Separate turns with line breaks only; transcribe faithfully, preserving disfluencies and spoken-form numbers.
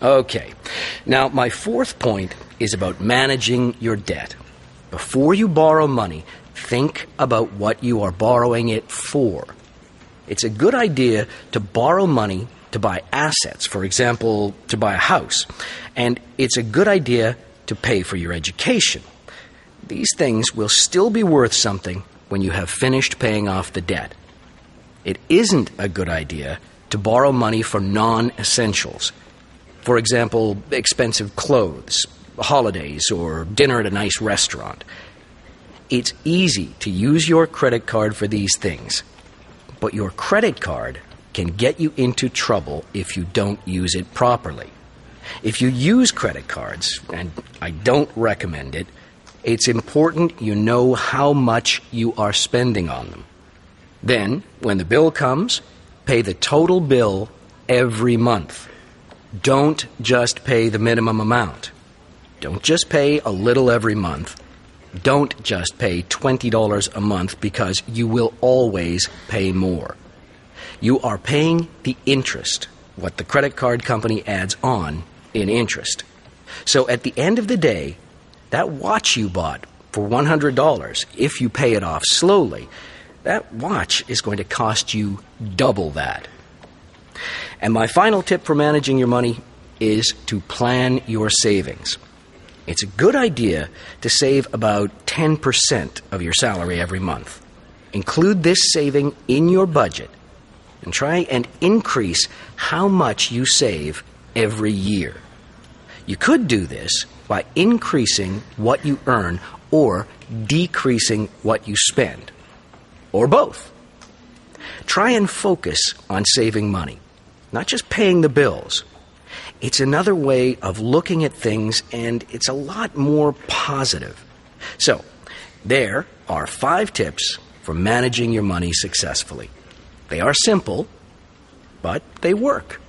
Okay. Now, my fourth point is about managing your debt. Before you borrow money, think about what you are borrowing it for. It's a good idea to borrow money to buy assets, for example, to buy a house. And it's a good idea to pay for your education. These things will still be worth something when you have finished paying off the debt. It isn't a good idea to borrow money for non-essentials. For example, expensive clothes, holidays, or dinner at a nice restaurant. It's easy to use your credit card for these things, but your credit card can get you into trouble if you don't use it properly. If you use credit cards, and I don't recommend it, it's important you know how much you are spending on them. Then, when the bill comes, pay the total bill every month. Don't just pay the minimum amount. Don't just pay a little every month. Don't just pay twenty dollars a month because you will always pay more. You are paying the interest, what the credit card company adds on in interest. So at the end of the day, that watch you bought for one hundred dollars, if you pay it off slowly, that watch is going to cost you double that. And my final tip for managing your money is to plan your savings. It's a good idea to save about ten percent of your salary every month. Include this saving in your budget and try and increase how much you save every year. You could do this by increasing what you earn or decreasing what you spend, or both. Try and focus on saving money, not just paying the bills. It's another way of looking at things, and it's a lot more positive. So, there are five tips for managing your money successfully. They are simple, but they work.